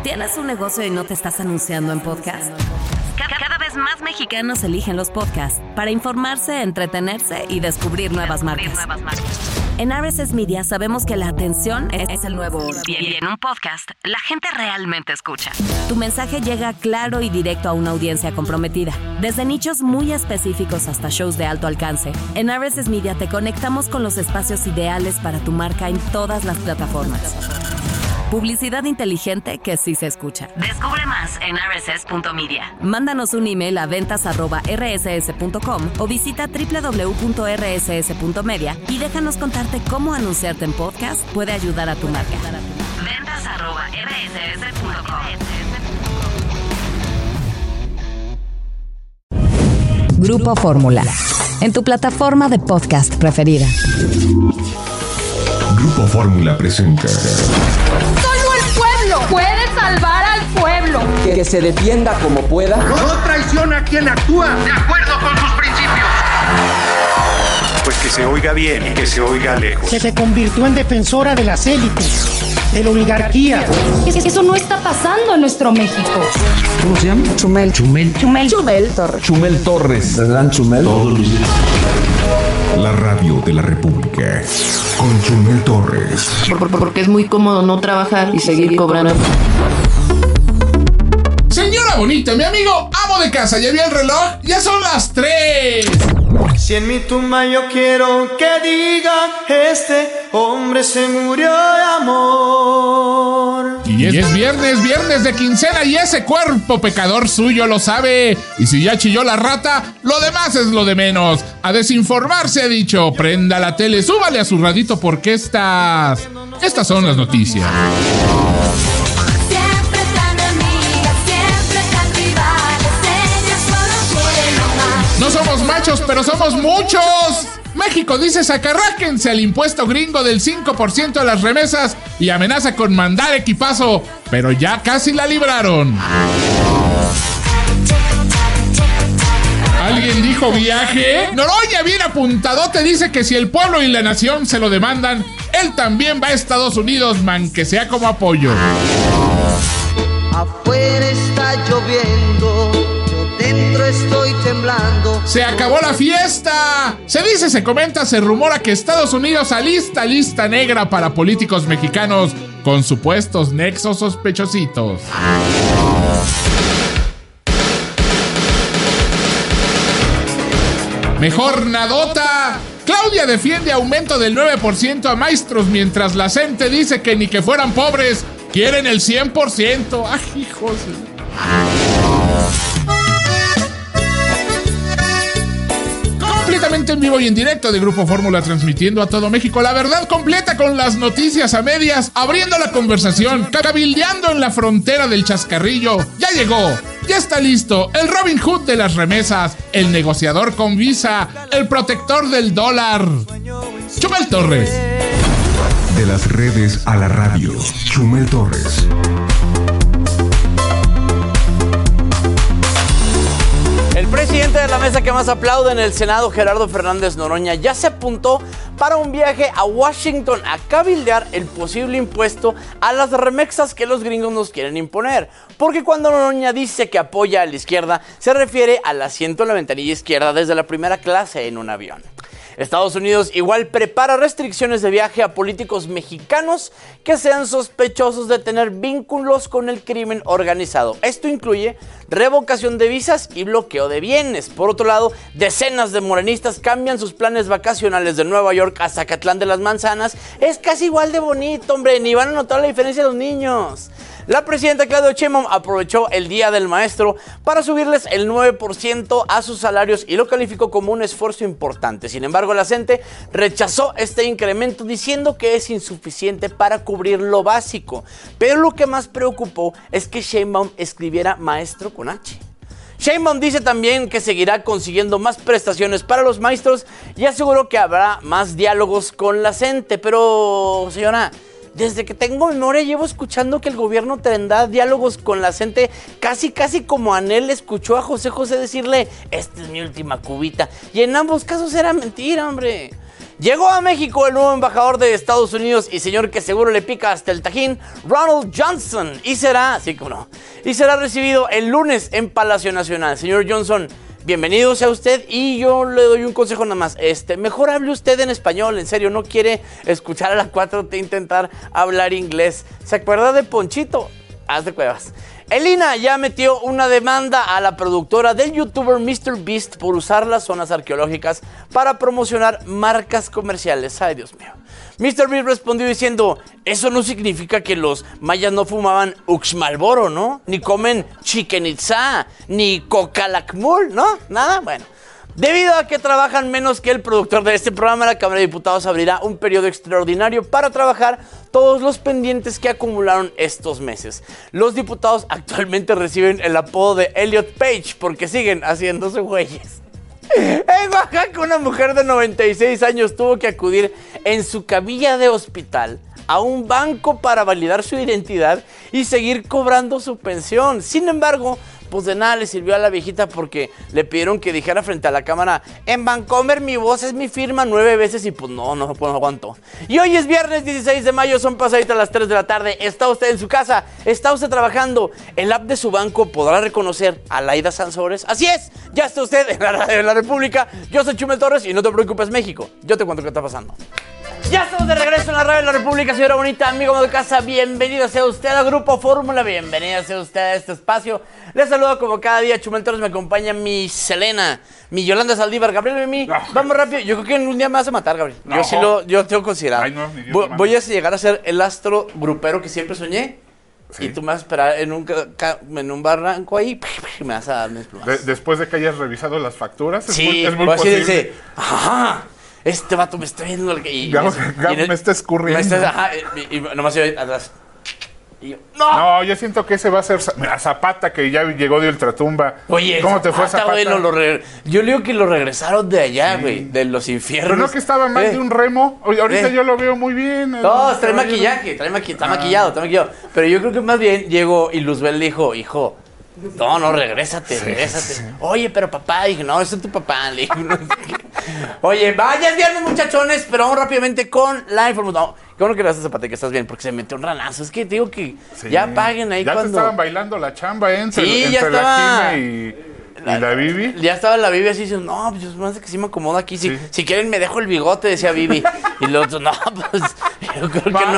¿Tienes un negocio y no te estás anunciando en podcast? Cada vez más mexicanos eligen los podcasts para informarse, entretenerse y descubrir nuevas marcas. En RSS Media sabemos que la atención es el nuevo oro. Y en un podcast, la gente realmente escucha. Tu mensaje llega claro y directo a una audiencia comprometida. Desde nichos muy específicos hasta shows de alto alcance, en RSS Media te conectamos con los espacios ideales para tu marca en todas las plataformas. Publicidad inteligente que sí se escucha. Descubre más en rss.media. Mándanos un email a ventas@rss.com o visita www.rss.media y déjanos contarte cómo anunciarte en podcast puede ayudar a tu marca. ventas@rss.com. Grupo Fórmula. En tu plataforma de podcast preferida. Grupo Fórmula presenta. Solo el pueblo puede salvar al pueblo. Que se defienda como pueda. No traiciona a quien actúa de acuerdo con sus principios. Pues que se oiga bien y que se oiga lejos. Que se convirtió en defensora de las élites, de la oligarquía. Eso no está pasando en nuestro México. ¿Cómo se llama? Chumel Torres. Chumel Torres. ¿Verdad, Chumel? Todos los días. La radio de la República con Chumel Torres. Porque es muy cómodo no trabajar y seguir cobrando. Señora bonita, mi amigo amo de casa, ¿ya vi el reloj? Ya son las 3. Si en mi tumba yo quiero que digan, este hombre se murió de amor. Y es viernes de quincena y ese cuerpo pecador suyo lo sabe. Y si ya chilló la rata, lo demás es lo de menos. A desinformarse ha dicho, prenda la tele, súbale a su radito porque estas son las noticias. No somos machos, pero somos muchos. México dice sacarráquense al impuesto gringo del 5% a las remesas y amenaza con mandar equipazo, pero ya casi la libraron. ¿Alguien dijo viaje? Noroña, bien apuntadote, dice que si el pueblo y la nación se lo demandan, él también va a Estados Unidos, man, que sea como apoyo. Afuera está lloviendo, yo dentro estoy temblando. ¡Se acabó la fiesta! Se dice, se comenta, se rumora que Estados Unidos alista lista negra para políticos mexicanos con supuestos nexos sospechositos. Mejor nadota. Claudia defiende aumento del 9% a maestros mientras la CENTE dice que ni que fueran pobres, quieren el 100%. ¡Ay, hijos! Completamente en vivo y en directo de Grupo Fórmula, transmitiendo a todo México la verdad completa con las noticias a medias, abriendo la conversación, cabildeando en la frontera del chascarrillo. Ya llegó, ya está listo, el Robin Hood de las remesas, el negociador con visa, el protector del dólar. Chumel Torres. De las redes a la radio, Chumel Torres. El presidente de la mesa que más aplaude en el Senado, Gerardo Fernández Noroña, ya se apuntó para un viaje a Washington a cabildear el posible impuesto a las remesas que los gringos nos quieren imponer. Porque cuando Noroña dice que apoya a la izquierda, se refiere al asiento en la ventanilla izquierda desde la primera clase en un avión. Estados Unidos igual prepara restricciones de viaje a políticos mexicanos que sean sospechosos de tener vínculos con el crimen organizado. Esto incluye revocación de visas y bloqueo de bienes. Por otro lado, decenas de morenistas cambian sus planes vacacionales de Nueva York a Zacatlán de las Manzanas. Es casi igual de bonito, hombre, ni van a notar la diferencia los niños. La presidenta Claudia Sheinbaum aprovechó el Día del Maestro para subirles el 9% a sus salarios y lo calificó como un esfuerzo importante. Sin embargo, la CENTE rechazó este incremento diciendo que es insuficiente para cubrir lo básico. Pero lo que más preocupó es que Sheinbaum escribiera maestro con H. Sheinbaum dice también que seguirá consiguiendo más prestaciones para los maestros y aseguró que habrá más diálogos con la CENTE. Pero, señora, desde que tengo memoria llevo escuchando que el gobierno tendrá diálogos con la CENTE, casi como Anel escuchó a José José decirle, esta es mi última cubita. Y en ambos casos era mentira, hombre. Llegó a México el nuevo embajador de Estados Unidos y señor que seguro le pica hasta el tajín, Ronald Johnson. Y será recibido el lunes en Palacio Nacional. Señor Johnson, bienvenido sea usted y yo le doy un consejo nada más. Mejor hable usted en español, en serio, no quiere escuchar a la 4T intentar hablar inglés. ¿Se acuerda de Ponchito? Haz de cuevas. El INAH ya metió una demanda a la productora del youtuber MrBeast por usar las zonas arqueológicas para promocionar marcas comerciales. Ay, Dios mío. MrBeast respondió diciendo, eso no significa que los mayas no fumaban Uxmalboro, ¿no? Ni comen Chichen Itza, ni Cocalacmul, ¿no? Nada, bueno. Debido a que trabajan menos que el productor de este programa, la Cámara de Diputados abrirá un periodo extraordinario para trabajar todos los pendientes que acumularon estos meses. Los diputados actualmente reciben el apodo de Elliot Page porque siguen haciéndose güeyes. En Oaxaca, una mujer de 96 años tuvo que acudir en su camilla de hospital a un banco para validar su identidad y seguir cobrando su pensión. Sin embargo, pues de nada le sirvió a la viejita porque le pidieron que dijera frente a la cámara, en Vancomer mi voz es mi firma 9 veces y pues no aguantó. Y hoy es viernes 16 de mayo, son pasaditas las 3 de la tarde, está usted en su casa, está usted trabajando, el app de su banco podrá reconocer a Laida Sansores. Así es, ya está usted en la radio de la República, yo soy Chumel Torres y no te preocupes México, yo te cuento qué está pasando. Ya estamos de regreso en la radio de la República, señora bonita, amigo de casa, bienvenido sea usted al Grupo Fórmula, bienvenido sea usted a este espacio. Les saludo como cada día, Chumel Torres, me acompaña mi Selena, mi Yolanda Saldívar, Gabriel Memí. Vamos rápido, yo creo que en un día me vas a matar, Gabriel. No. Yo tengo considerado. Ay, no, voy a llegar a ser el astro grupero que siempre soñé. Sí. Y tú me vas a esperar en un barranco ahí y me vas a dar mis plumas. Después de que hayas revisado las facturas, sí, es muy posible. Dice, ajá. Este vato me está viendo y me está escurriendo. Y nomás yo atrás. Y yo, no, yo siento que ese va a ser a Zapata, que ya llegó de Ultratumba. Oye, ¿cómo te fue Zapata? Bueno, yo le digo que lo regresaron de allá, güey, de los infiernos. Pero no que estaba más de un remo. Ahorita yo lo veo muy bien. No, trae maquillaje, está maquillado. Pero yo creo que más bien llegó y Luzbel dijo, hijo, no, regrésate. Sí. Oye, pero papá, dije, no, ese es tu papá. Le dije, no sé qué. Oye, vaya viernes, muchachones, pero vamos rápidamente con la información. No, qué bueno que le haces Zapata, que estás bien, porque se metió un ranazo. Es que te digo que ya paguen ahí ya cuando... Ya te estaban bailando la chamba, entre ya estaba... la Jime y la Bibi. Ya estaba la Bibi así diciendo, no, pues yo más que sí me acomodo aquí. Si quieren me dejo el bigote, decía Bibi. Y los otros, no, pues yo creo que no.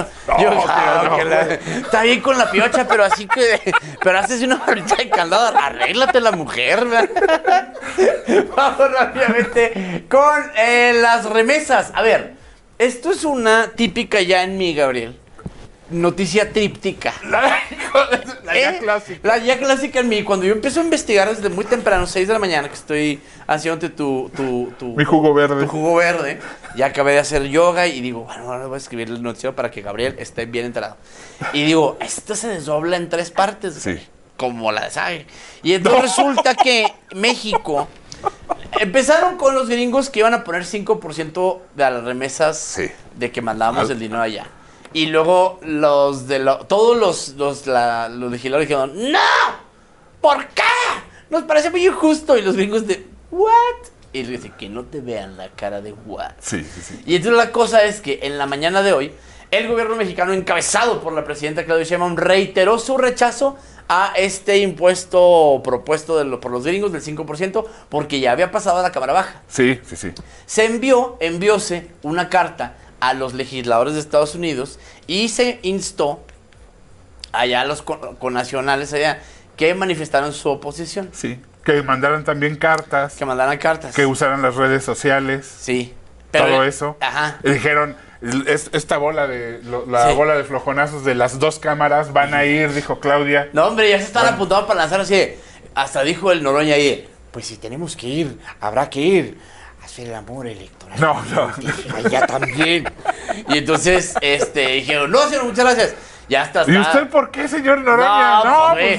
Está bien con la piocha, pero así que... Pero haces una barrita de candado, arréglate la mujer, ¿verdad? Vamos rápidamente con las remesas. A ver, esto es una típica ya en mí, Gabriel. Noticia tríptica. La ya clásica. La ya clásica en mí. Cuando yo empiezo a investigar desde muy temprano, 6 de la mañana, que estoy haciéndote mi jugo verde. Tu jugo verde. Ya acabé de hacer yoga y digo, bueno, ahora voy a escribir el noticiero para que Gabriel esté bien enterado. Y digo, esto se desdobla en 3 partes. Sí. Como la de Sague. Y entonces resulta que México... Empezaron con los gringos que iban a poner 5% de las remesas de que mandábamos el dinero allá. Y luego todos los legisladores dijeron, ¡no! ¿Por qué? Nos parece muy injusto. Y los gringos de, ¿what? Y le dicen, que no te vean la cara de what. Sí. Y entonces la cosa es que en la mañana de hoy, el gobierno mexicano, encabezado por la presidenta Claudia Sheinbaum, reiteró su rechazo a este impuesto propuesto por los gringos del 5%, porque ya había pasado a la Cámara Baja. Sí. Se envióse una carta a los legisladores de Estados Unidos y se instó allá a los connacionales allá que manifestaron su oposición. Sí, que mandaran también cartas. Que usaran las redes sociales. Sí. Todo eso. Ajá. Y dijeron, esta bola de bola de flojonazos de las 2 cámaras van a ir, dijo Claudia. No, hombre, ya se están apuntados para lanzar así. Hasta dijo el Noroña ahí, pues si tenemos que ir, habrá que ir. El amor electoral. No. Ya también. Y entonces, dijeron, no, señor, muchas gracias. Ya está. ¿Y usted por qué, señor Noroña? No, pues,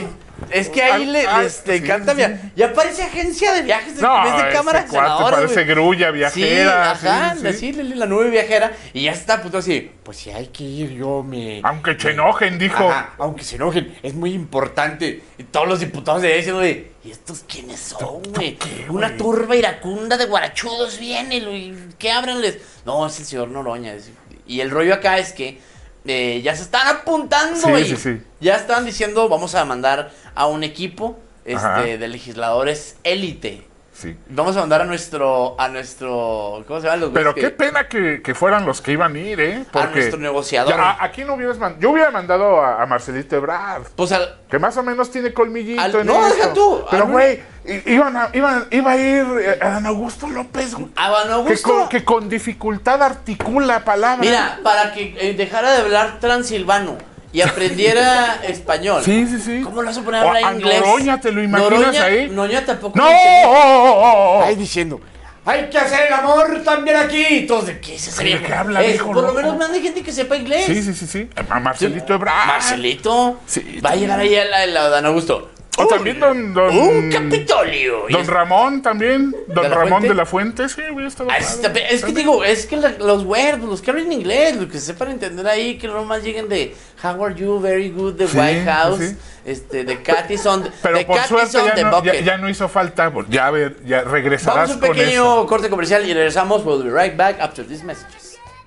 Es que ahí les encanta viajar. Ya parece agencia de viajes en vez de cámara de senador. Parece grulla viajera. Sí, la nube viajera. Y ya está a punto así. Pues si hay que ir, yo me... Aunque se enojen, dijo. Aunque se enojen, es muy importante. Y todos los diputados de ahí diciendo, ¿y estos quiénes son, güey? Una turba iracunda de guarachudos viene, ¿qué ábranles? No, es el señor Noroña. Y el rollo acá es que ya se están apuntando, Sí. Ya están diciendo, vamos a mandar a un equipo de legisladores élite. Sí. Vamos a mandar a nuestro ¿cómo se llama? Pero qué pena que fueran los que iban a ir, ¿eh? Porque a nuestro negociador. Aquí no hubieras mandado. Yo hubiera mandado a Marcelito Ebrard. Pues que más o menos tiene colmillito en no, deja tú. Pero, güey, iba a ir Adán Augusto López. Adán Augusto. Que con dificultad articula palabras. Mira, para que dejara de hablar transilvano y aprendiera español. Sí. ¿Cómo lo vas a poner a hablar inglés? Noroña, ¿te lo imaginas ahí? Noroña tampoco. ¡No! Ahí diciendo, hay que hacer el amor también aquí. Entonces, ¿qué se sería? ¿Qué habla, hijo? Por lo menos mande gente que sepa inglés. Sí. A Marcelito Ebrard. Marcelito. Sí, va a llegar ahí a la Dan Augusto. O también un Capitolio. Don Ramón también. Don Ramón de la Fuente, sí, güey, está es que digo, es que los güeros, los que hablan inglés, los que sepan entender ahí, que no más lleguen de How are you, very good, the White House, de Cat is on the Pero por suerte ya no hizo falta, ya regresarás con eso. Vamos a un pequeño corte comercial y regresamos. We'll be right back after these messages.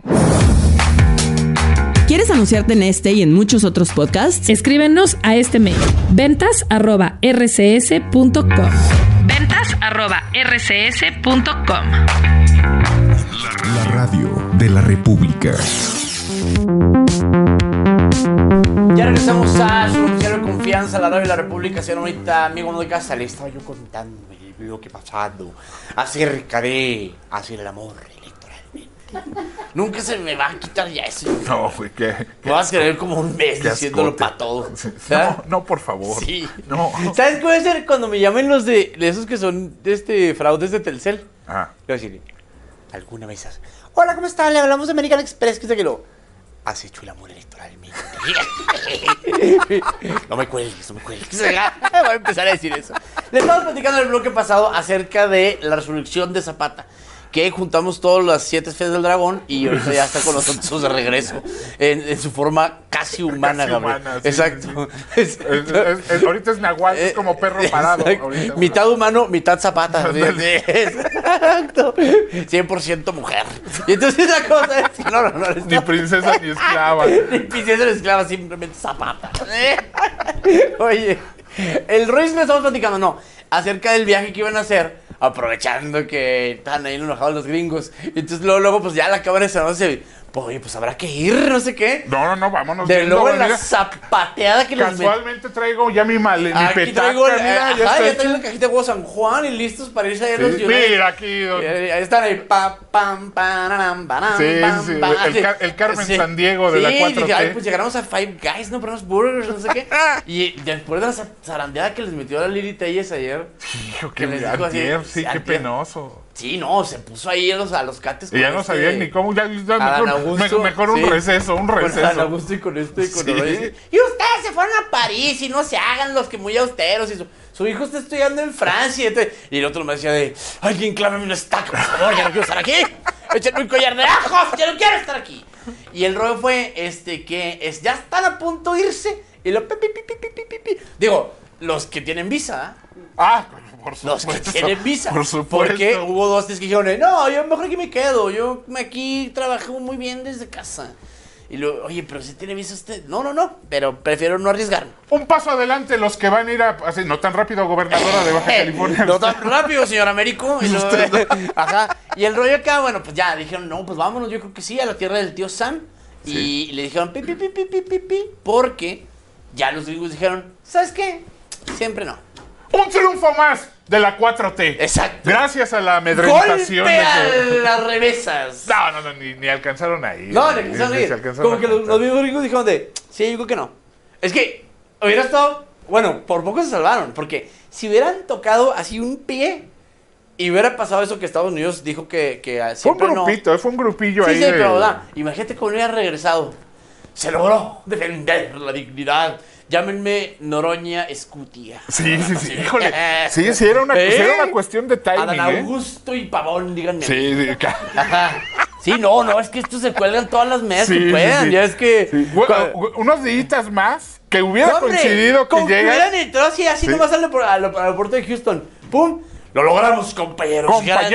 ¿Quieres anunciarte en este y en muchos otros podcasts? Escríbenos a este mail: ventas@rcs.com. ventas@rcs.com. La radio de la República. Ya regresamos a su noticiero de confianza, la radio de la República. Señorita, amigo de casa, le estaba yo contando lo que ha pasado acerca de hacer el amor electoralmente. Nunca se me va a quitar ya eso. No, güey, ¿qué? Me vas a querer como un mes diciéndolo para todo. No, por favor. Sí. No. ¿Sabes qué voy a hacer cuando me llamen los de esos que son fraudes de Telcel? Voy a decir, ¿alguna vez has... Hola, ¿cómo están? Le hablamos de American Express, que sé que lo... ¿Has hecho el amor electoralmente? No me cuelgues. Voy a empezar a decir eso. Le estamos platicando en el bloque pasado acerca de la resurrección de Zapata, que juntamos todas las 7 esferas del dragón y ahorita ya está con nosotros de regreso en su forma casi humana, Gabriel. Exacto. Ahorita es Nahual, es como perro parado. Ahorita, mitad humano, mitad Zapata. Exacto. 100% mujer. Y entonces la cosa es que no. Ni princesa ni esclava. Ni princesa ni esclava, simplemente Zapata. Oye, el Royce le estamos platicando, acerca del viaje que iban a hacer, aprovechando que están ahí enojados los gringos. Y entonces luego pues ya la cámara de Senado se... Oye, pues habrá que ir, no sé qué. No, vámonos. De luego la zapateada que casualmente traigo ya mi petaca. Traigo ya traigo la cajita de huevo San Juan y listos para irse a ir los Mira aquí. Ahí están ahí. El Carmen San Diego de la 4T. Dije, pues llegaremos a Five Guys, para unos burgers, no sé qué. Y después de la zarandeada que les metió la Lili Telles ayer. Hijo, qué qué penoso. Sí, se puso ahí a los cates. Y ya no sabían ni cómo, mejor un receso. Con Adán Augusto y con con Noroña. Y ustedes se fueron a París y no se hagan los que muy austeros. Y su hijo está estudiando en Francia. Y el otro me decía alguien clámame un stack, por favor, ya no quiero estar aquí. Échenme un collar de ajos, ya no quiero estar aquí. Y el rollo fue que ya están a punto de irse. Y digo, los que tienen visa. Por supuesto. Los que tienen visa. Por supuesto. Porque hubo 2 que dijeron, yo mejor aquí me quedo. Yo aquí trabajo muy bien desde casa. Y luego, oye, pero si tiene visa usted. No, pero prefiero no arriesgarme. Un paso adelante los que van a ir así, no tan rápido, gobernadora de Baja California. No tan rápido, señor Américo. Ajá. Y el rollo acá, bueno, pues ya dijeron, pues vámonos, yo creo que sí, a la tierra del tío Sam. Sí. Y le dijeron, porque ya los gringos dijeron, ¿sabes qué? Siempre no. Un triunfo más de la 4T. Exacto. Gracias a la amedrentación. ¡Golpe a las revesas! No, ni alcanzaron ahí. No, ni alcanzaron ahí. Como que los mismos gringos dijeron sí, yo creo que no. Es que hubiera estado... Bueno, por poco se salvaron. Porque si hubieran tocado así un pie y hubiera pasado eso que Estados Unidos dijo que siempre fue un grupito, fue un grupillo ahí. Sí, pero imagínate cómo hubiera regresado. Se logró defender la dignidad Llámenme Noroña Escutia. Sí. Híjole. Sí, era una cuestión de timing. Adán Augusto y Pavón, díganme. Sí. Sí, no, es que estos se cuelgan todas las medias que puedan. Ya es que. Unos días más que hubiera coincidido que llegan. Hubieran entrado así nomás al aeropuerto de Houston. ¡Pum! Lo logramos, compañeros.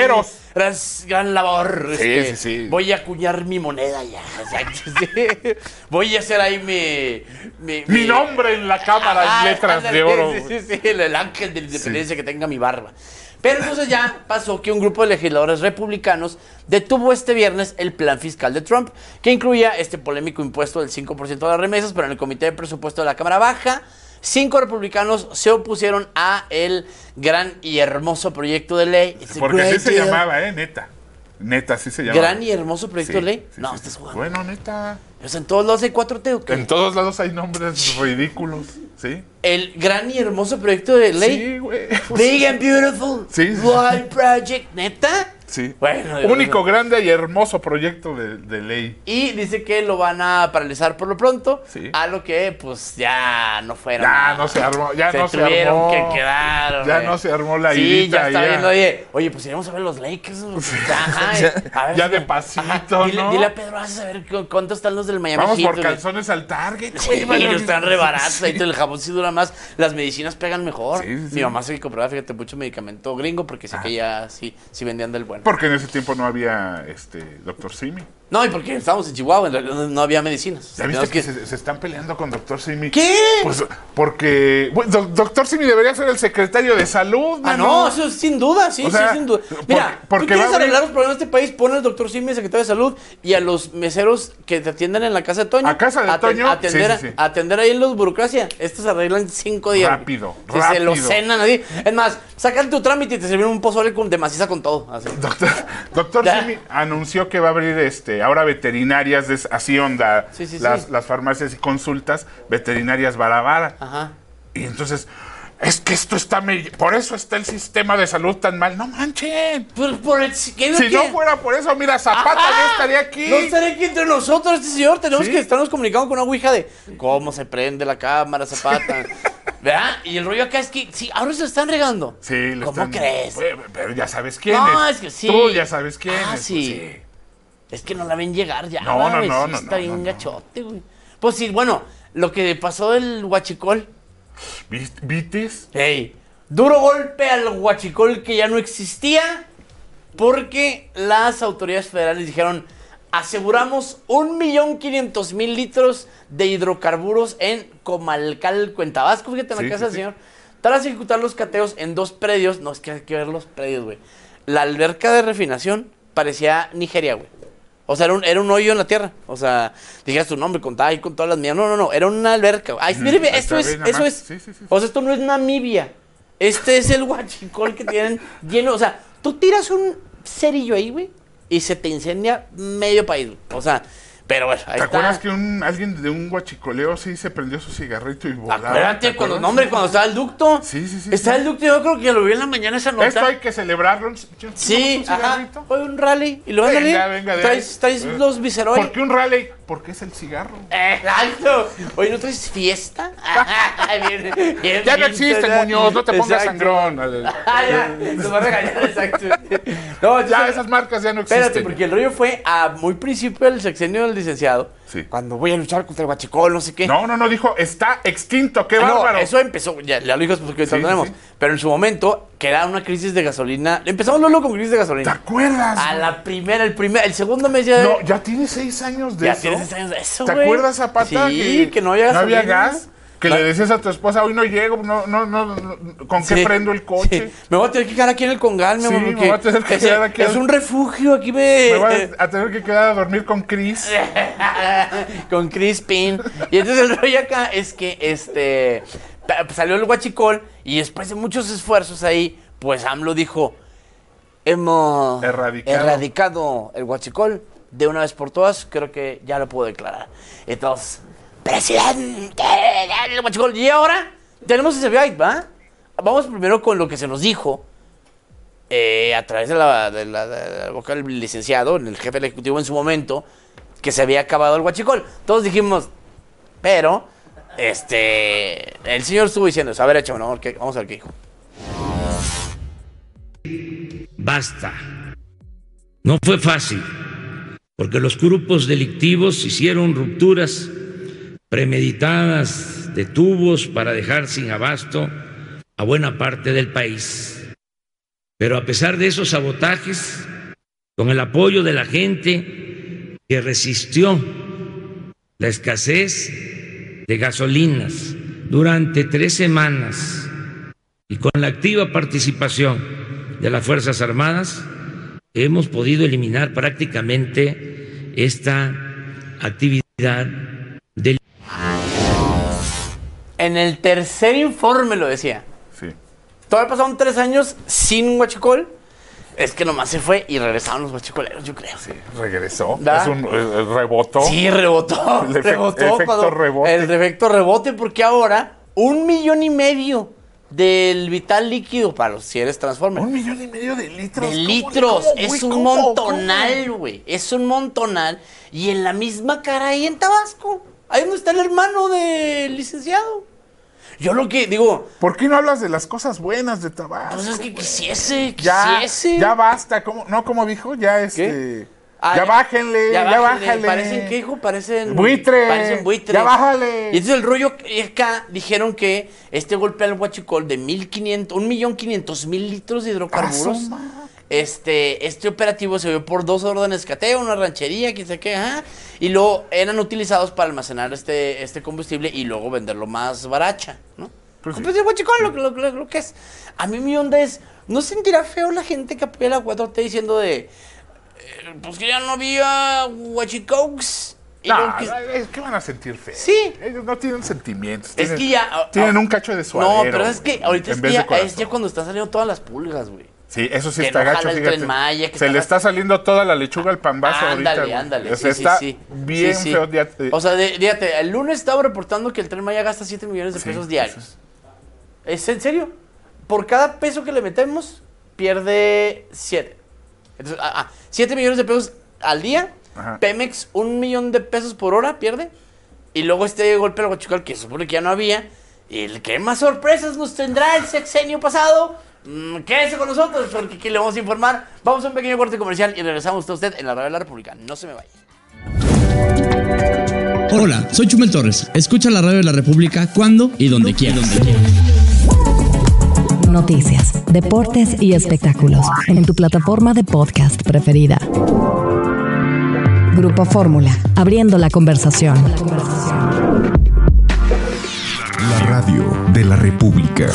Gran labor. Sí. Voy a acuñar mi moneda ya. Exacto, sí. Voy a hacer ahí mi nombre en la cámara en letras de oro. Sí, el ángel de la independencia que tenga mi barba. Pero entonces ya pasó que un grupo de legisladores republicanos detuvo este viernes el plan fiscal de Trump, que incluía este polémico impuesto del 5% de las remesas, pero en el Comité de Presupuesto de la Cámara Baja, 5 republicanos se opusieron a el gran y hermoso proyecto de ley. Porque así se llamaba, neta. Neta, así se llamaba. ¿Gran y hermoso proyecto de ley? No, estás jugando. Bueno, neta. O sea, ¿en todos lados hay 4T o qué? En todos lados hay nombres ridículos, ¿sí? El gran y hermoso proyecto de ley. Sí, güey. Big and beautiful. Sí. White project, ¿neta? Sí. Bueno, único, grande y hermoso proyecto de ley. Y dice que lo van a paralizar por lo pronto. Sí. A lo que, pues, ya no fueron. Ya no se armó. Se tuvieron que quedar. Ya no se armó la idita. Sí, ya está viendo. Oye, pues iremos a ver los Lakers. Ya de pasito, ¿no? Dile a Pedro, vas a ver cuántos están los del Miami Vamos Heat, por calzones al Target. Sí, están re baratos. Ahí el jabón sí dura más. Las medicinas pegan mejor. Sí. Mi mamá se compraba, fíjate, mucho medicamento gringo porque sé que ya sí vendían del bueno. Porque en ese tiempo no había Dr. Simi. No, y porque estábamos en Chihuahua, no había medicinas. ¿Ya viste que se están peleando con Dr. Simi? ¿Qué? Pues porque Dr. Simi debería ser el secretario de salud, mano. No, eso sin duda, sí, sin duda. Mira, porque tú quieres arreglar los problemas de este país, pon al Dr. Simi, el secretario de salud, y a los meseros que te atienden en la casa de Toño. ¿A casa de Toño? Atender ahí en la burocracia. Estos arreglan 5 días. Rápido. Se lo cenan así. Es más, sacan tu trámite y te sirven un pozole de maciza con todo. Así. Doctor Simi anunció que va a abrir ahora veterinarias, así onda, las farmacias y consultas veterinarias Barabara. Ajá. Y entonces, es que esto está por eso está el sistema de salud tan mal. No manchen. Si no fuera por eso, mira, Zapata ya estaría aquí. No estaría aquí entre nosotros, este señor. Tenemos que estarnos comunicando con una ouija de cómo se prende la cámara, Zapata. ¿Verdad? Y el rollo acá es que, sí, ahora se están regando. Sí, ¿Cómo crees? Pero ya sabes quién No, es que sí. Tú ya sabes quién es. Sí. Es que no la ven llegar ya. No. Está bien gachote, güey. Pues sí, bueno, lo que pasó del huachicol. ¿Vites? Ey, duro golpe al huachicol que ya no existía porque las autoridades federales dijeron: aseguramos 1.500.000 litros de hidrocarburos en Comalcal, Cuentabasco. Fíjate en la casa del señor. Tras ejecutar los cateos en 2 predios. No, es que hay que ver los predios, güey. La alberca de refinación parecía Nigeria, güey. O sea, era un hoyo en la tierra. O sea, dijeras tu nombre, contaba ahí con todas las mías. No, era una alberca. Ay, mire, eso es. Sí. O sea, esto no es Namibia. Este es el huachicol que tienen lleno. O sea, tú tiras un cerillo ahí, güey, y se te incendia medio país, güey. O sea, pero bueno, ahí ¿Te acuerdas que alguien de un huachicoleo sí se prendió su cigarrito y volaba? Acuérdate, cuando estaba el ducto. Sí. Está el ducto, yo creo que lo vi en la mañana esa nota. Esto hay que celebrarlo. Sí, ajá. Fue un rally. Y luego venga, traes los Viceroy. ¿Por qué un rally? Porque es el cigarro. Exacto. Oye, ¿no traes fiesta? Ya no existe, Muñoz, no te pongas sangrón. Nos va a regañar, exacto. No, ya esas marcas ya no existen. Espérate, porque el rollo fue a muy principio del sexenio del licenciado. Sí. Cuando voy a luchar contra el huachicol, no sé qué. No, dijo, está extinto, qué bárbaro. No, eso empezó, ya lo dijo porque ahorita tenemos. Pero en su momento, que era una crisis de gasolina. Empezamos luego con crisis de gasolina. ¿Te acuerdas? A la primera, el segundo mes ya. No, ya tiene 6 años de eso. Ya tiene 6 años de eso, ¿Te acuerdas, Zapata? Sí, que no había gasolina. No había gas. Que le decías a tu esposa, hoy no llego, ¿con qué prendo el coche? Sí. Me voy a tener que quedar aquí en el Congal, me voy a tener que quedar aquí. Es un refugio, aquí me voy a tener que quedar a dormir con Chris. Con Chris Pin. Y entonces el rollo acá es que salió el huachicol y después de muchos esfuerzos ahí, pues AMLO dijo: hemos erradicado el huachicol de una vez por todas. Creo que ya lo puedo declarar. Entonces, presidente del huachicol. Y ahora tenemos ese vibe, ¿va? Vamos primero con lo que se nos dijo a través de la boca del licenciado, el jefe del ejecutivo en su momento, que se había acabado el huachicol. Todos dijimos, pero el señor estuvo diciendo eso. A ver, échame, vamos a ver qué dijo. Basta. No fue fácil, porque los grupos delictivos hicieron rupturas premeditadas de tubos para dejar sin abasto a buena parte del país. Pero a pesar de esos sabotajes, con el apoyo de la gente que resistió la escasez de gasolinas durante 3 semanas y con la activa participación de las Fuerzas Armadas, hemos podido eliminar prácticamente esta actividad del... En el tercer informe lo decía. Sí. Todavía pasaron 3 años sin huachicol. Es que nomás se fue y regresaron los huachicoleros, yo creo. Sí, regresó. ¿Da? Rebotó. Sí, rebotó. El efecto rebote. El efecto rebote, porque ahora 1,5 millones del vital líquido para si eres Transformer. 1,5 millones de litros. De litros. Es un montonal, güey. Es un montonal. Y en la misma cara ahí en Tabasco. Ahí donde está el hermano del licenciado. Yo lo que digo... ¿Por qué no hablas de las cosas buenas de Tabasco? Pues es que quisiese. Ya basta. ¿Cómo dijo? Ya ya bájenle, ya bájale. ¿Parecen qué, hijo? Parecen buitres. Ya bájale. Y entonces el rollo acá dijeron que este golpe al huachicol de 1,500,000 litros de hidrocarburos. Este operativo se vio por 2 órdenes de cateo, una ranchería, quién sabe qué, y luego eran utilizados para almacenar este combustible y luego venderlo más baracha, ¿no? Pues el huachicol, lo que es. A mí mi onda es, ¿no sentirá feo la gente que apoya la 4T diciendo de... pues que ya no había huachicokes? No, es que van a sentir feo. Sí. Ellos no tienen sentimientos. Tienen un cacho de suadero. No, pero es que ahorita es ya cuando están saliendo todas las pulgas, güey. Sí, eso sí está gacho, fíjate. Maya, se le está saliendo toda la lechuga al pambazo ahorita. Ándale. O sea, está bien feo. O sea, fíjate, el lunes estaba reportando que el Tren Maya gasta 7 millones de pesos diarios. ¿Es en serio? Por cada peso que le metemos, pierde 7. Entonces, 7 millones de pesos al día. Ajá. Pemex, 1 millón de pesos por hora pierde. Y luego este golpe al huachicol, que se supone que ya no había. ¿Y el que más sorpresas nos tendrá el sexenio pasado? Quédese con nosotros porque aquí le vamos a informar. Vamos a un pequeño corte comercial y regresamos a usted en la Radio de la República. No se me vaya. Hola, soy Chumel Torres. Escucha la Radio de la República cuando y donde quieras. Noticias, deportes y espectáculos en tu plataforma de podcast preferida. Grupo Fórmula, abriendo la conversación. La Radio de la República.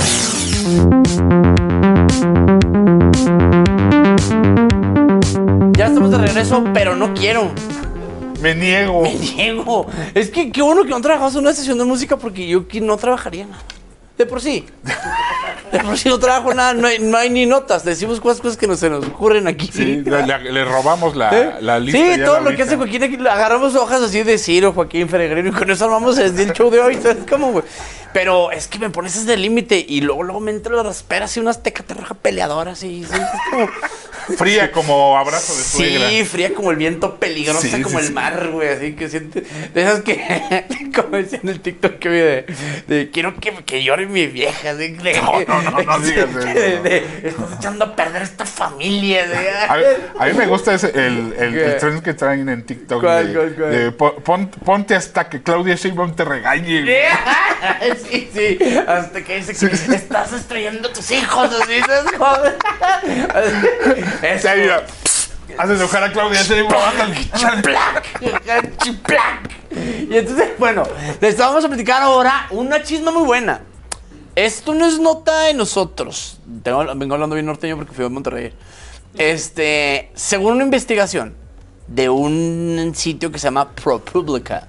Ya estamos de regreso, pero no quiero. Me niego. Es que qué bueno que no trabajas en una sesión de música porque yo no trabajaría nada. De por sí no trabajo nada, no hay ni notas. Decimos cosas que se nos ocurren aquí. Sí, le robamos la lista. Sí, todo lo que hace Joaquín aquí, agarramos hojas así de Ciro, Joaquín Feregrino y con eso armamos el show de hoy. ¿Sabes cómo, güey? Pero es que me pones ese límite y luego me entro las rasperas y unas Tecate Roja peleadoras y es como... Fría como abrazo de suegra. Sí, fría como el viento, peligrosa como el mar, güey. Así que siente. De esas que. Como decía en el TikTok que vi de quiero que llore mi vieja. Así, no digas eso. Estás echando a perder esta familia. A mí me gusta el tren que traen en TikTok. ¿Cuál? Ponte hasta que Claudia Sheinbaum te regañe. Sí. Hasta que dice que estás estrellando a tus hijos. Así, ¿sabes? Eso. Hace enojar a Claudia Sheinbaum. Y entonces, bueno, les vamos a platicar ahora una chisma muy buena. Esto no es nota de nosotros. Vengo hablando bien norteño porque fui a Monterrey. Según una investigación de un sitio que se llama ProPublica,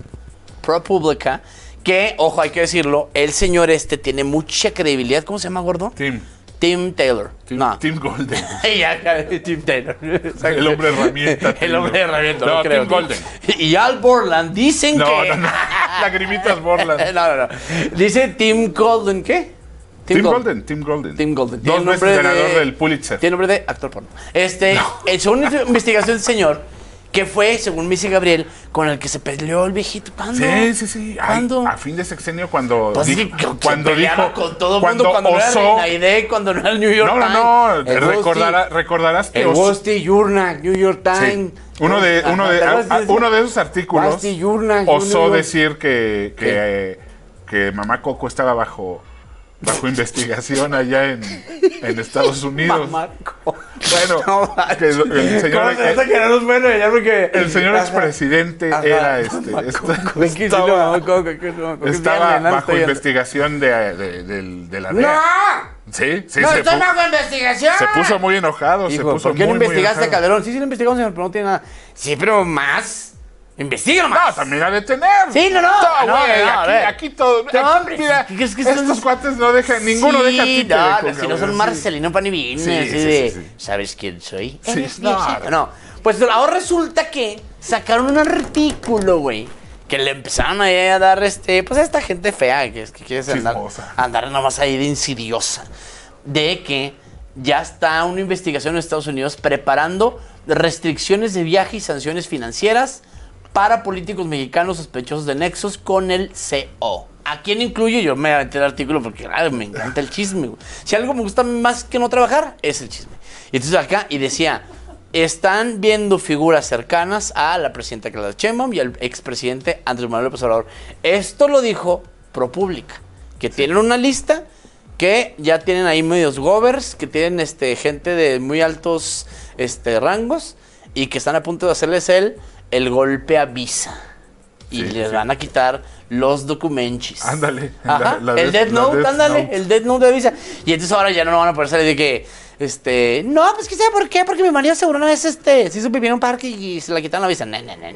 que, ojo, hay que decirlo, el señor tiene mucha credibilidad. ¿Cómo se llama, gordo? Tim Taylor. Tim Golden. Tim Taylor. El hombre herramienta. El hombre herramienta, no creo. Tim Golden. Y Al Borland dicen que... No. Lagrimitas Borland. No. Dice Tim Golden, ¿qué? Tim Golden. 2 veces ganador del Pulitzer. Tiene nombre de actor porno. Según una investigación, señor, Que fue, según me dice Gabriel, con el que se peleó el viejito. ¿Cuándo? Sí. ¿Cuándo? A fin de sexenio, cuando pues dijo, cuando dijo con todo el mundo, cuando osó, no era Naide, cuando no era el New York Times. No. Recordarás que el Wall Street Journal, New York Times. Sí. Uno de esos artículos osó decir que Mamá Coco estaba bajo investigación allá en Estados Unidos. Bueno, que el señor expresidente estaba bajo investigación de la DEA. Sí, no estoy bajo investigación. Se puso muy enojado. ¿Por qué no investigaste a Calderón? Sí, lo investigamos, señor, pero no tiene nada. Sí, pero más. Investiga más. No, también a detener. Sí, no. Aquí todo. Mira, estos cuates no dejan, ninguno deja títere. Si no son Marcelino Panivini, ¿sabes quién soy? Sí, no. Pues ahora resulta que sacaron un artículo, güey, que le empezaron a dar pues a esta gente fea que quiere andar nomás ahí de insidiosa, de que ya está una investigación en Estados Unidos preparando restricciones de viaje y sanciones financieras para políticos mexicanos sospechosos de nexos con el CO. ¿A quién incluye? Yo me aventé el artículo porque me encanta el chisme, güey. Si algo me gusta más que no trabajar, es el chisme. Y entonces acá, y decía, están viendo figuras cercanas a la presidenta Claudia Sheinbaum y al expresidente Andrés Manuel López Obrador. Esto lo dijo ProPublica, que tienen una lista, que ya tienen ahí medios govers, que tienen gente de muy altos rangos, y que están a punto de hacerles el golpe a Visa. Y les van a quitar los documentos. Ándale. El Death Note, el Death Note de Visa. Y entonces ahora ya no van a poder salir de que, no, pues que sabe por qué, porque mi marido seguro una vez se hizo pipí en un parque y se la quitaron la visa. No.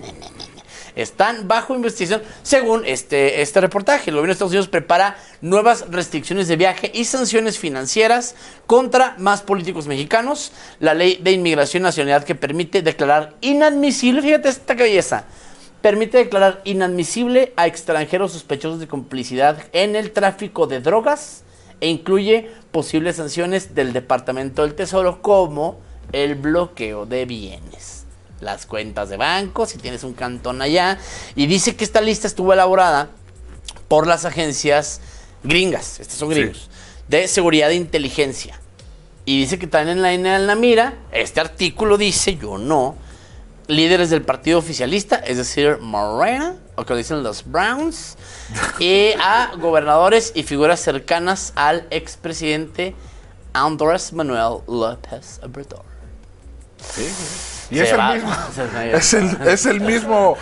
Están bajo investigación. Según este reportaje, el gobierno de Estados Unidos prepara nuevas restricciones de viaje y sanciones financieras contra más políticos mexicanos. La ley de inmigración y nacionalidad que permite declarar inadmisible, fíjate esta belleza, permite declarar inadmisible a extranjeros sospechosos de complicidad en el tráfico de drogas e incluye posibles sanciones del Departamento del Tesoro como el bloqueo de bienes, las cuentas de banco, si tienes un cantón allá. Y dice que esta lista estuvo elaborada por las agencias gringas, estos son gringos, de seguridad e inteligencia. Y dice que también en la mira, este artículo dice, yo no, líderes del partido oficialista, es decir, Morena, o que dicen los Browns, y a gobernadores y figuras cercanas al expresidente Andrés Manuel López Obrador. Sí. Y es el mismo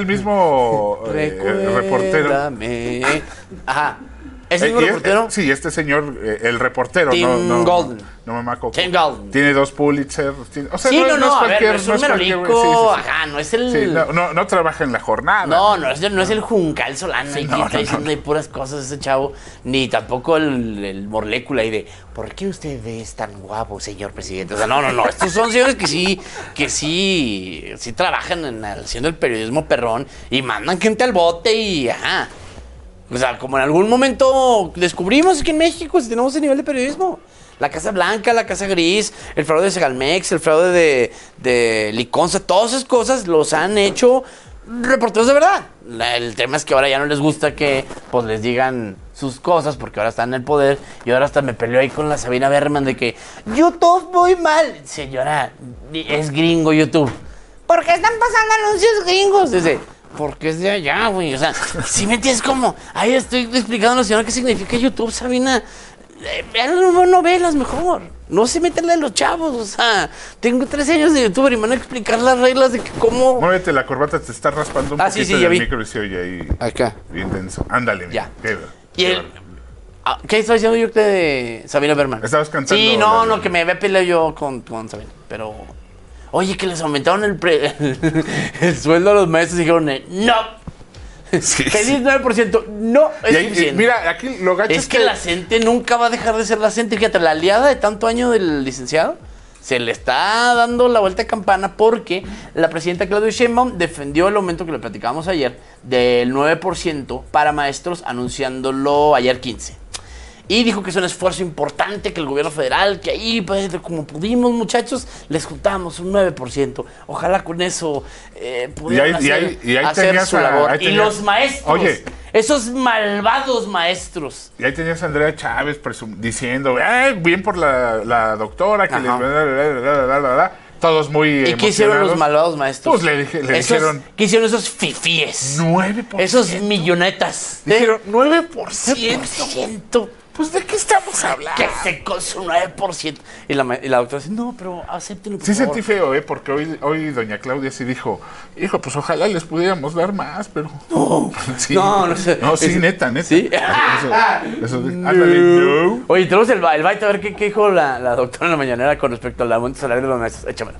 reportero. Ajá. ¿Es el mismo reportero? Sí, este señor, el reportero. Tim Golden. No me maco. Tim Golden. Tiene 2 Pulitzer. O sea, sí, no es cualquier. Es un merolico. Ajá, no es el. Sí, no trabaja en la jornada. No es el Juncal Solano. Sí, que está diciendo ahí puras cosas ese chavo. Ni tampoco el molécula y de, ¿por qué usted es tan guapo, señor presidente? O sea, no. Estos son señores que sí trabajan haciendo el periodismo perrón y mandan gente al bote y ajá. O sea, como en algún momento descubrimos que en México tenemos ese nivel de periodismo. La Casa Blanca, la Casa Gris, el fraude de Segalmex, el fraude de Liconza, todas esas cosas los han hecho reporteros de verdad. El tema es que ahora ya no les gusta que pues les digan sus cosas porque ahora están en el poder. Y ahora hasta me peleó ahí con la Sabina Berman de que YouTube muy mal. Señora, es gringo YouTube. ¿Por qué están pasando anuncios gringos? Dice, porque es de allá, güey. O sea, si me entiendes como, ahí estoy explicando a la señora qué significa YouTube, Sabina. Vean novelas mejor. No se metan de los chavos. O sea, tengo 13 años de youtuber y me van a explicar las reglas de que cómo. Muévete, la corbata te está raspando un poquito del micro y se oye ahí. Acá. Bien denso. Ándale, ya. ¿Qué estaba diciendo yo de Sabina Berman? Estabas cantando. Sí, que me había peleado yo con Sabina. Pero. Oye, que les aumentaron el sueldo a los maestros y dijeron, no. Feliz 9%, no es suficiente. Mira, aquí lo gacho es que la CENTE nunca va a dejar de ser la CENTE. Fíjate, la aliada de tanto año del licenciado se le está dando la vuelta de campana porque la presidenta Claudia Sheinbaum defendió el aumento que le platicábamos ayer del 9% para maestros, anunciándolo ayer 15%. Y dijo que es un esfuerzo importante que el gobierno federal, que ahí, pues, como pudimos, muchachos, les juntamos un 9%. Ojalá con eso pudieran hacer su labor. Y los maestros, oye, esos malvados maestros. Y ahí tenías a Andrea Chávez diciendo, bien por la doctora, que todos muy emocionados. ¿Y qué hicieron los malvados maestros? Pues le dijeron... ¿Qué hicieron esos fifíes? 9%. Esos millonetas. Dijeron, 9%. 9%. Pues, ¿de qué estamos hablando? Que se con su 9%. Y la doctora dice, no, pero acéptenlo, por favor. Sí sentí feo, porque hoy doña Claudia sí dijo, hijo, pues ojalá les pudiéramos dar más, pero... No, sí, no sé. No, sí, neta. ¿Sí? Eso ándale, no. Oye, tenemos el baite, a ver qué dijo la doctora en la mañanera con respecto al aumento salarial de los maestros. Échamelo.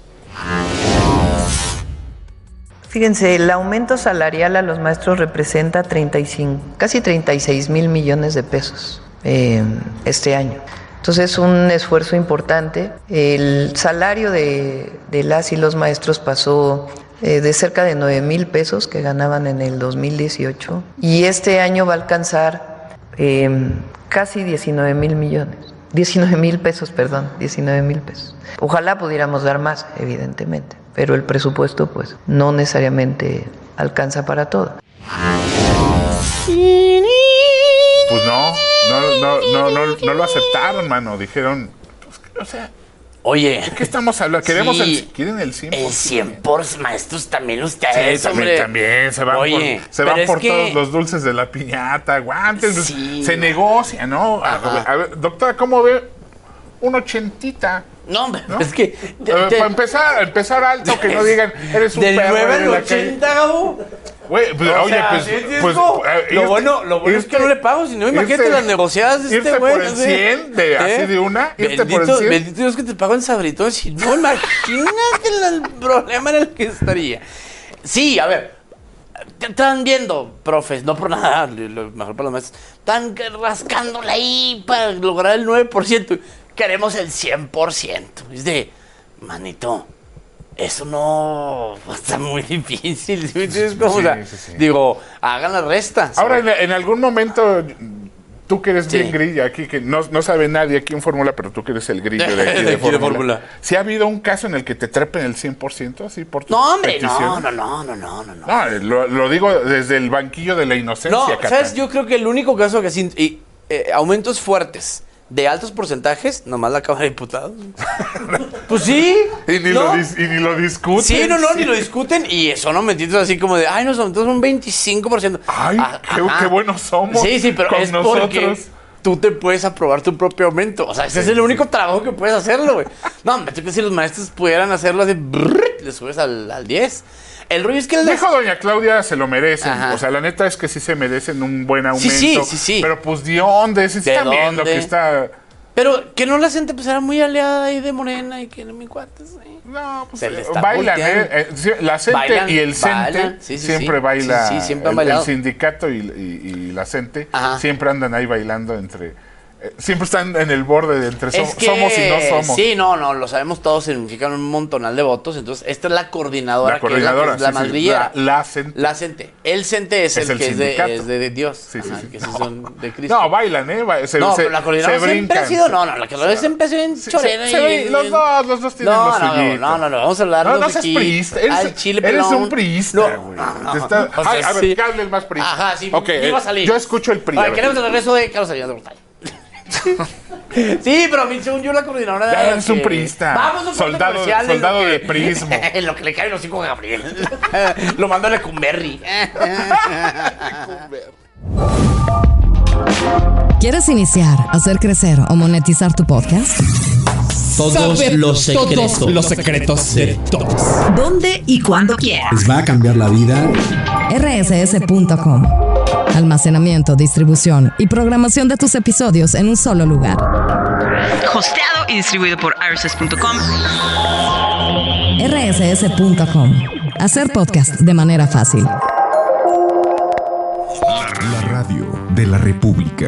Fíjense, el aumento salarial a los maestros representa casi 36 mil millones de pesos este año. Entonces es un esfuerzo importante. El salario de las y los maestros pasó de cerca de 9 mil pesos que ganaban en el 2018 y este año va a alcanzar casi 19 mil millones. 19 mil pesos. Ojalá pudiéramos dar más, evidentemente, pero el presupuesto pues no necesariamente alcanza para todo. Pues no lo aceptaron, mano. Dijeron, pues, o sea... Oye, ¿de qué estamos hablando? Queremos quieren el 100%. El 100%, maestros, también ustedes, sí, también se van por todos los dulces de la piñata, aguanten, sí. Se negocia, ¿no? A ver, doctora, ¿cómo ve? Un 80. No, hombre, ¿no? Es que... para empezar alto, que no digan, eres un del perro. Del 9 al 80, Gabo. Güey, pues, o oye, sea, pues lo bueno es que no le pago, si no, imagínate las negociadas de este güey. Irte por el 100, así de una, irte por el 100. Bendito Dios que te pago en sabritos, si no, imagínate el problema en el que estaría. Sí, a ver, están viendo, profes, no por nada, lo mejor para los maestros, están rascándole ahí para lograr el 9%. Queremos el 100%. Es de, manito, eso no está muy difícil. ¿Sí? Sí. Digo, hagan las restas. Ahora, en algún momento, tú que eres bien grilla aquí, que no sabe nadie aquí en Fórmula, pero tú que eres el grillo de aquí de Fórmula. ¿Sí ha habido un caso en el que te trepen el 100% así por tu petición? No, lo digo desde el banquillo de la inocencia. No, ¿sabes? Yo creo que el único caso que sí, aumentos fuertes de altos porcentajes, nomás la Cámara de Diputados. Pues sí. Y ni lo discuten. Sí, ni lo discuten. Y eso no metidos así como de, nos aumentamos un 25%. Ay, qué buenos somos. Sí, pero es porque tú te puedes aprobar tu propio aumento. O sea, ese es el único trabajo que puedes hacerlo, güey. No, me creo que si los maestros pudieran hacerlo así, le subes al 10. El rollo es que... Dijo doña Claudia, se lo merecen. Ajá. O sea, la neta es que sí se merecen un buen aumento. Sí. Pero pues, ¿de dónde? Se están viendo que está... Pero que no la gente pues era muy aliada ahí de Morena y que no mi cuates. No, pues bailan, la CENTE y el CENTE siempre baila. Sí, siempre han bailado. El sindicato y la CENTE siempre andan ahí bailando entre... siempre están en el borde de entre somos y no somos. Sí, no, lo sabemos todos, significan un montonal de votos. Entonces, esta es la coordinadora, que es la más brillante. La CENTE. La CENTE. El CENTE es el que es de Dios. Sí. Que son de Cristo. No, bailan, pero la coordinadora siempre ha sido, la coordinadora siempre ha sido en chorena. Los dos tienen los suyito. No, vamos a hablar no seas priista. Eres un priista, güey. A ver, ¿qué habla el más priista? Ajá, sí, iba a salir. Yo escucho el PRI. Queremos el regreso de Carlos Salinas de Gortari. Sí, pero a mí, según yo, la coordinadora es un priista. Vamos a un soldado de prismo. En lo que le cae los hijos de Gabriel. Lo mandó a Lecumberri. ¿Quieres iniciar, hacer crecer o monetizar tu podcast? Todos los secretos de todos. ¿Dónde y cuándo quieras? Les va a cambiar la vida. rss.com. Almacenamiento, distribución y programación de tus episodios en un solo lugar. Hosteado y distribuido por rss.com. rss.com. Hacer podcast de manera fácil. La radio de la República.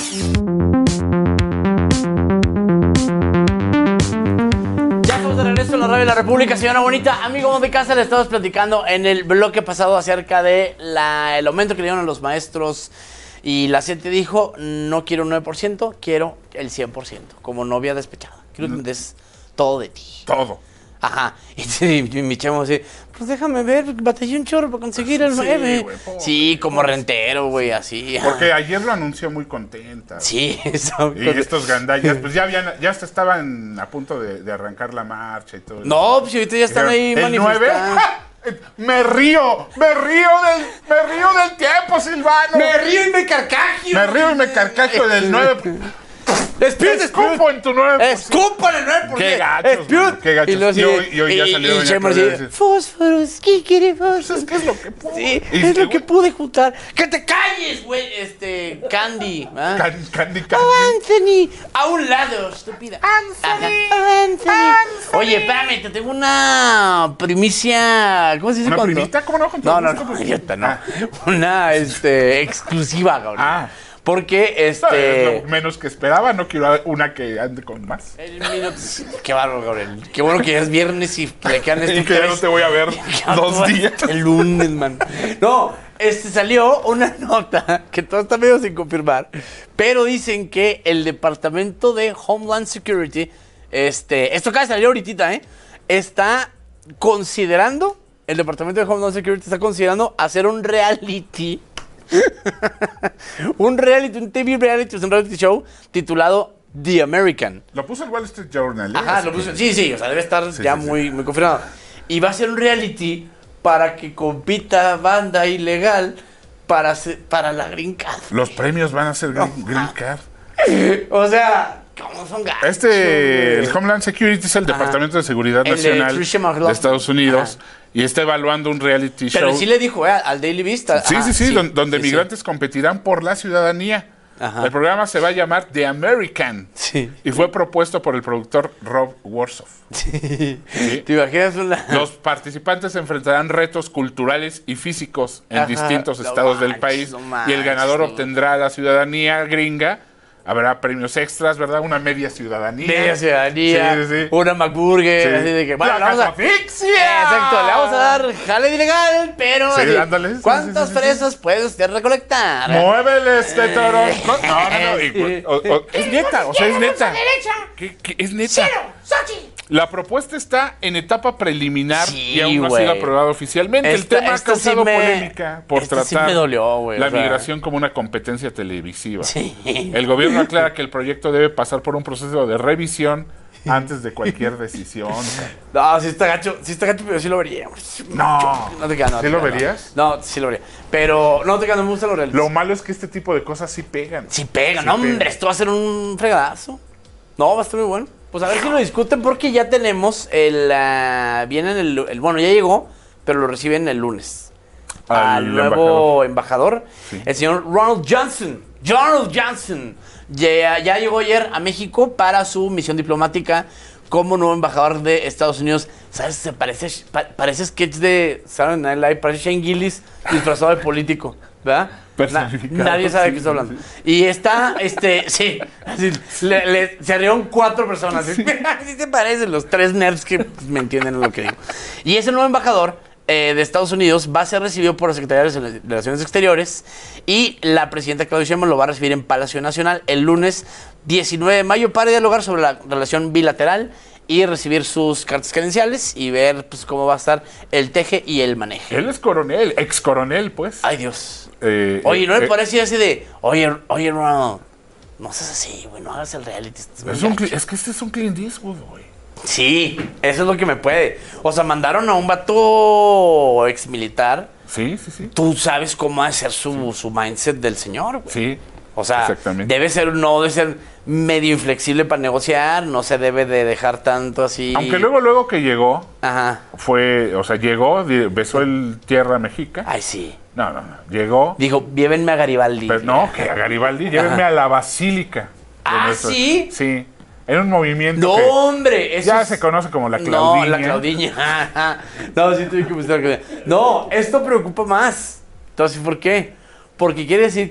De regreso en la radio de la República, señora bonita. Amigos de casa, le estamos platicando en el bloque pasado acerca de el aumento que le dieron a los maestros Y la gente dijo, no quiero un 9%, quiero el 100%, como novia despechada. Quiero que me des todo de ti. Todo. Ajá. Y mi chamo así, pues déjame ver, batallé un chorro para conseguir el 9. Sí, como rentero, güey, así. Porque ayer lo anunció muy contenta. Sí, eso. Y estos gandallas, pues ya estaban a punto de arrancar la marcha y todo. No, pues ahorita ya están ahí manifestando. Me río del tiempo, Silvano. Me río y me carcajo del 9. Escupo en tu 9%. Escupo en el 9%. Qué gachos, qué gachos. Y hoy ya salió fósforos, ¿qué quiere fósforos? ¿Qué es lo que pude? Sí, es lo que pude juntar. ¡Que te calles, güey! Candy. Candy. Oh, Anthony. A un lado, estúpida. Anthony. Oye, espérame, te tengo una primicia. ¿Cómo se dice? ¿Una primita? ¿Cómo no? No, idiota, no. Una, exclusiva, cabrón. Porque es lo menos que esperaba, no quiero una que ande con más. Qué bárbaro, Gabriel. Qué bueno que ya es viernes y le quedan y que ya no te voy a ver 2 días. El lunes, man. No, salió una nota que todo está medio sin confirmar, pero dicen que el Departamento de Homeland Security, esto acaba de salir ahorita, está considerando, el Departamento de Homeland Security está considerando hacer un reality. un TV reality, un reality show titulado The American. Lo puso el Wall Street Journal. Ajá, lo puso. Sí, o sea, debe estar muy confirmado. Y va a ser un reality para que compita banda ilegal para la Green Card. Los premios van a ser Green Card. O sea, ¿cómo son gachos? El Homeland Security es el Departamento de Seguridad Nacional de Estados Unidos. Y está evaluando un reality show. Pero sí le dijo al Daily Beast. Sí, donde migrantes competirán por la ciudadanía. Ajá. El programa se va a llamar The American. Sí. Y fue propuesto por el productor Rob Warsoff. Sí. ¿Te imaginas Los participantes enfrentarán retos culturales y físicos en distintos estados del país. Y el ganador obtendrá la ciudadanía gringa. Habrá premios extras, ¿verdad? Una media ciudadanía. Sí. Una McBurger. Así de que, bueno, vamos a... Exacto, le vamos a dar jale ilegal, pero... Sí, así, ándale. ¿Cuántas fresas puede usted recolectar? Muévele Toronto. No. Es neta, o sea, es neta. ¿Qué es neta? Cero, Sochi. La propuesta está en etapa preliminar y aún no ha sido aprobada oficialmente. El tema ha causado polémica por tratar la migración como una competencia televisiva. Sí. El gobierno aclara que el proyecto debe pasar por un proceso de revisión antes de cualquier decisión. No, sí está gacho, pero sí lo vería. No te quedas. ¿Sí lo verías? No, sí lo vería. Pero no te quedas, no me gusta lo real. Lo malo es que este tipo de cosas sí pegan. Sí pegan, hombre, esto va a ser un fregadazo. No, va a estar muy bueno. Pues a ver si lo discuten porque ya tenemos bueno, ya llegó, pero lo reciben el lunes. Al nuevo embajador, el señor Ronald Johnson. Ya llegó ayer a México para su misión diplomática como nuevo embajador de Estados Unidos. ¿Sabes? Parece sketch de Saturday Night Live, parece Shane Gillis disfrazado de político, ¿verdad? Nadie sabe de qué está hablando. Y está, sí, así, se rieron 4 personas. Así te parecen los 3 nerds que me entienden lo que digo. Y ese nuevo embajador de Estados Unidos va a ser recibido por la Secretaría de Relaciones Exteriores y la presidenta Claudia Sheinbaum lo va a recibir en Palacio Nacional el lunes 19 de mayo para dialogar sobre la relación bilateral y recibir sus cartas credenciales y ver pues cómo va a estar el teje y el maneje. Él es coronel, ex coronel, pues. Ay, Dios. Oye, ¿no me parece así de, oye, Ronald, no seas así, güey, no hagas el reality? Es que este es un Clint Eastwood, güey. Sí, eso es lo que me puede. O sea, mandaron a un vato ex militar. Sí. Tú sabes cómo va a ser su mindset del señor, güey. Sí. O sea, debe ser medio inflexible para negociar, no se debe de dejar tanto así. Aunque luego que llegó, llegó, besó el tierra mexica. Ay, sí. No, llegó. Dijo, llévenme a Garibaldi. Pero no, que a Garibaldi, llévenme a la basílica. ¿Sí? Sí. Era un movimiento no, que hombre, ya se conoce como la Claudiña. No, la Claudiña. No, sí tuve que buscar la Claudiña. No, esto preocupa más. Entonces, ¿por qué? Porque quiere decir que es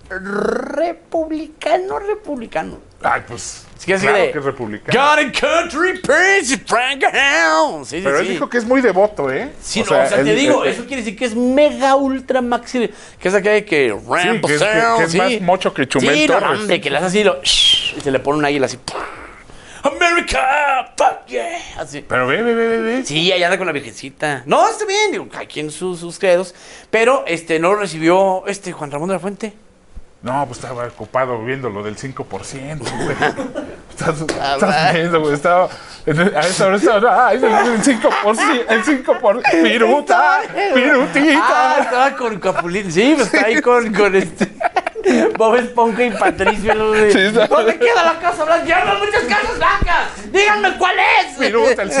republicano. Ay, pues. Es que claro que es republicano. God and country, Prince Frank Hound. Sí, pero él dijo que es muy devoto, ¿eh? Sí, o sea, te digo, eso quiere decir que es mega ultra maxi. Que es aquella de que Rambo que es más mocho que Chumel Torres. No, hombre, que le hace así y se le pone un águila así. America, fuck yeah. Así. Pero ve. Sí, allá anda con la virgencita. No, está bien, digo, aquí en sus credos. Pero no lo recibió Juan Ramón de la Fuente. No, pues estaba ocupado viendo lo del 5%, güey. Estás viendo, güey. Estaba. A esa hora estaba. Ay, el 5%. El 5%. Pirutita. Estaba con Capulín. Sí, pues está ahí con Bob Esponja y Patricio. ¿Dónde queda la Casa Blanca? Ya hay muchas casas blancas. Díganme cuál es. Piruta, el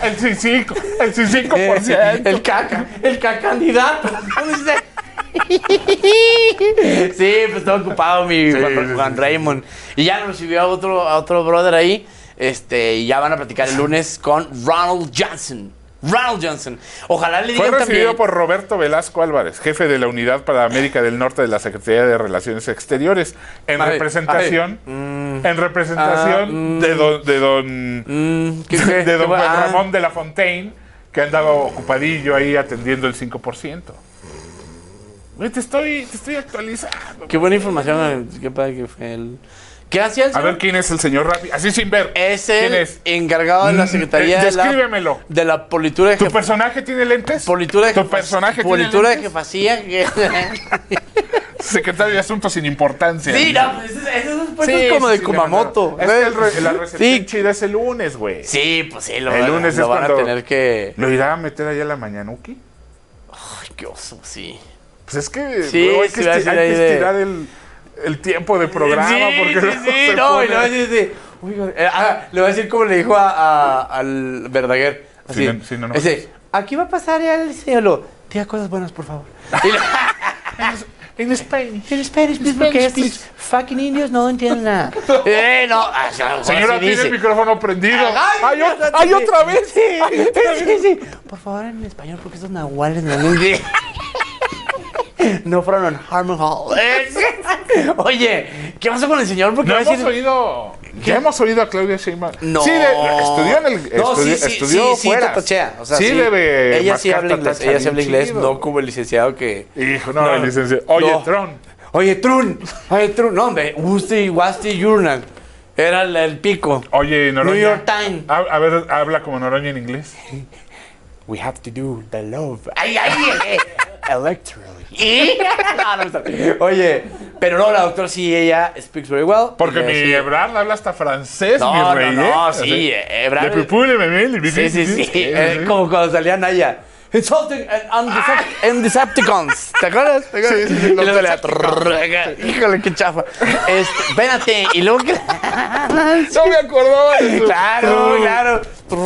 5%. El candidato. Sí, pues estaba ocupado mi Juan Raymond. Y ya nos recibió a otro brother ahí. Y ya van a platicar el lunes con Ronald Johnson. Ojalá le digan. Fue recibido también por Roberto Velasco Álvarez, jefe de la Unidad para América del Norte de la Secretaría de Relaciones Exteriores, en representación de don Ramón de la Fontaine, que andaba ocupadillo ahí atendiendo el 5%. Güey, te estoy actualizando. Qué buena información. Qué padre que fue él. ¿Qué hacía el señor? A ver, ¿quién es el señor Rappi? Así sin ver. Es el encargado de la Secretaría descríbemelo. de la politura de ¿Tu personaje tiene lentes? Politura de politura de jefacía. Secretario de Asuntos sin importancia. Sí, no, pues ese es como de Kumamoto. Es que la recepción chida es el lunes, güey. Sí, pues sí, el lunes lo es van a tener que... ¿Lo irá a meter allá la mañanuki? Ay, qué oso, sí. Pues es que hay que estirar el tiempo de programa. Sí, porque y le voy a decir como le dijo al Verdaguer. Así, aquí va a pasar ya el señor. Diga cosas buenas, por favor. En Spanish. En Spanish, porque estos fucking indios no entienden nada. Señora, tiene el micrófono prendido. ¡Ay, otra vez! Sí. Por favor, en español, porque estos nahuales no fueron en Harmon Hall. Oye, ¿qué pasó con el señor? Porque ya hemos oído a Claudia Sheinbaum. No. Sí, estudió fuera. O sea, debe. Ella sí habla inglés, no como el licenciado que... Hijo, el licenciado. Oye, Trun. No, hombre, Wasti Journal. Era el pico. Oye, Noroña. New York Times. A ver, habla como Noroña en inglés. We have to do the love. Electorally. Oye, pero no, la doctora sí, ella speaks very well. Porque mi Ebrard habla hasta francés, mi rey. Sí, Ebrard. Sí. Como cuando salía Naya. Insulting and Decepticons. ¿Te acuerdas? Sí. Híjole, qué chafa. Espérate, y luego que... No me acordaba de eso. Claro.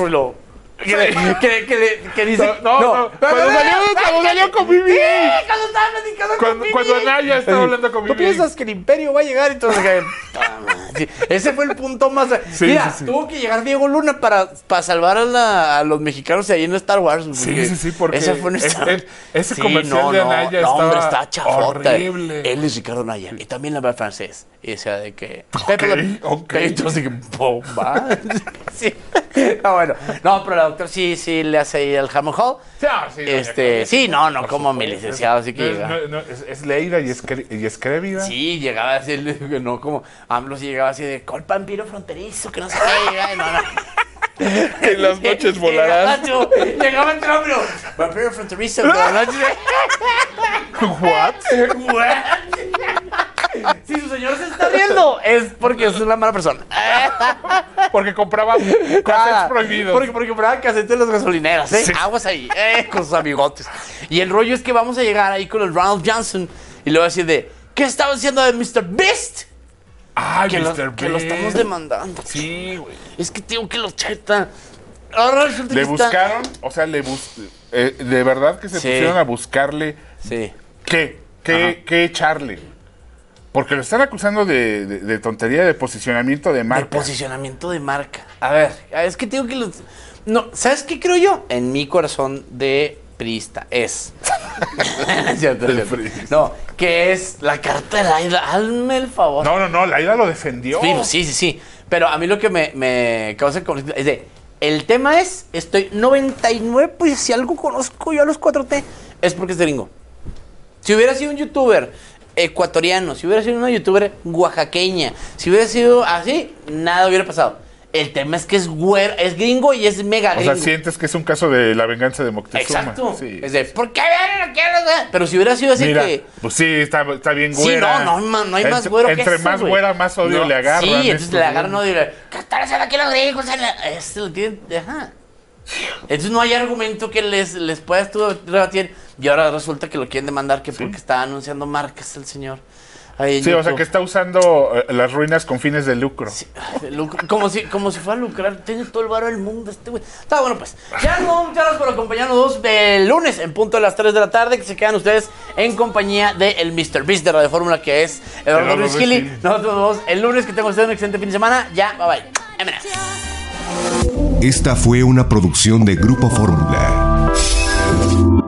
Que dice... No. Cuando salió con Vivi. Cuando estaba platicando con Vivi. Cuando Naya estaba hablando con Vivi. ¿Tú piensas que el Imperio va a llegar? Entonces... Sí, ese fue el punto más... Mira, tuvo que llegar Diego Luna para salvar a los mexicanos ahí en Star Wars. Sí, porque... Ese fue ese comercial de Naya estaba... hombre, está chafota. Horrible. Él es Ricardo Naya. Y también habla francés. Y decía de que... Entonces, que bomba. Sí. Bueno. No, pero la doctora sí le hace ahí al Hammond Hall. Como mi licenciado, así que llega. Es leída y escrevida. Sí, llegaba así, no como AMLO, sí llegaba así de col vampiro fronterizo, que no sé qué. En las noches volarás. Llegaba el hombre, vampiro fronterizo, que en las noches. What? Si su señor se está riendo, es porque es una mala persona. Porque compraba cassettes prohibidos. Porque compraba cassettes en las gasolineras, Sí. Aguas ahí, con sus amigotes. Y el rollo es que vamos a llegar ahí con el Ronald Johnson y le voy a decir ¿qué estaba haciendo de Mr. Beast? Mr. Beast. Que lo estamos demandando. Sí, güey. Es que tengo que lo cheta. Le buscaron, de verdad que se pusieron a buscarle. Sí. ¿Qué echarle? Porque lo están acusando de tontería de posicionamiento de marca. De posicionamiento de marca. A ver, es que tengo que... No, ¿sabes qué creo yo? En mi corazón de priista, es. No, que es la carta de Laida. Hazme el favor. No, Laida lo defendió. Sí. Pero a mí lo que me causa conflicto es de. El tema es, estoy 99, pues si algo conozco yo a los 4T, es porque es gringo. Si hubiera sido un youtuber ecuatoriano, si hubiera sido una youtuber oaxaqueña, si hubiera sido así, nada hubiera pasado. El tema es que es gringo y es mega gringo. O sea, sientes que es un caso de la venganza de Moctezuma. Exacto. Sí. Es de, ¿por qué vienen aquí a los... Pero si hubiera sido así. Mira, que... pues sí, está bien güera. Sí, no hay más güero que eso, entre más güera, más odio le agarran. Sí, entonces le agarran odio y le... ¿Qué están haciendo aquí los gringos? Lo tienen... Ajá. Entonces no hay argumento que les puedas tú rebatir. Y ahora resulta que lo quieren demandar que porque está anunciando marcas el señor. Sí, o sea que está usando las ruinas con fines de lucro. Sí, como si fuera a lucrar. Tiene todo el varo del mundo este güey. Está bueno, pues. Ya nos vamos, muchas gracias por acompañarnos del lunes en punto de las 3 de la tarde. Que se quedan ustedes en compañía del Mr. Beast de Radio Fórmula, que es Eduardo Ruiz Gili. Nosotros nos vemos el lunes. Que tengan ustedes un excelente fin de semana. Ya, bye bye. Esta fue una producción de Grupo Fórmula.